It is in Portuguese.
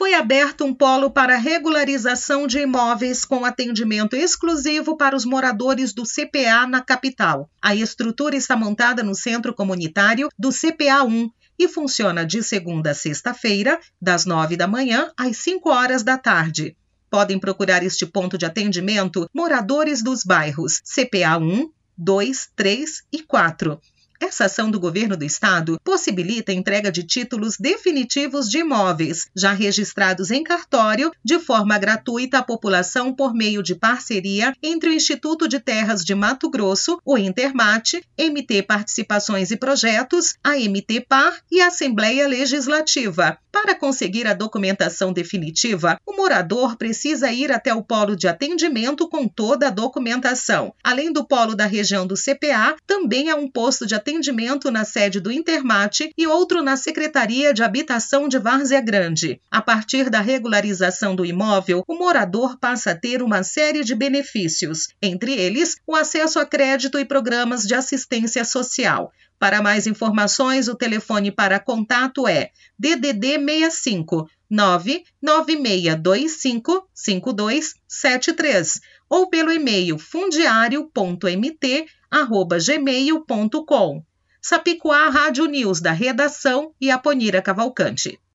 Foi aberto um polo para regularização de imóveis com atendimento exclusivo para os moradores do CPA na capital. A estrutura está montada no centro comunitário do CPA 1 e funciona de segunda a sexta-feira, das 9 da manhã às 5 horas da tarde. Podem procurar este ponto de atendimento moradores dos bairros CPA 1, 2, 3 e 4. Essa ação do governo do estado possibilita a entrega de títulos definitivos de imóveis, já registrados em cartório, de forma gratuita à população por meio de parceria entre o Instituto de Terras de Mato Grosso, o Intermate, MT Participações e Projetos, a MT Par e a Assembleia Legislativa. Para conseguir a documentação definitiva, o morador precisa ir até o polo de atendimento com toda a documentação. Além do polo da região do CPA, também há um posto de atendimento na sede do Intermate e outro na Secretaria de Habitação de Várzea Grande. A partir da regularização do imóvel, o morador passa a ter uma série de benefícios, entre eles o acesso a crédito e programas de assistência social. Para mais informações, o telefone para contato é DDD 65 99625 5273 ou pelo e-mail fundiario.mt@gmail.com. Sapicua Rádio News da redação e Aponira Cavalcante.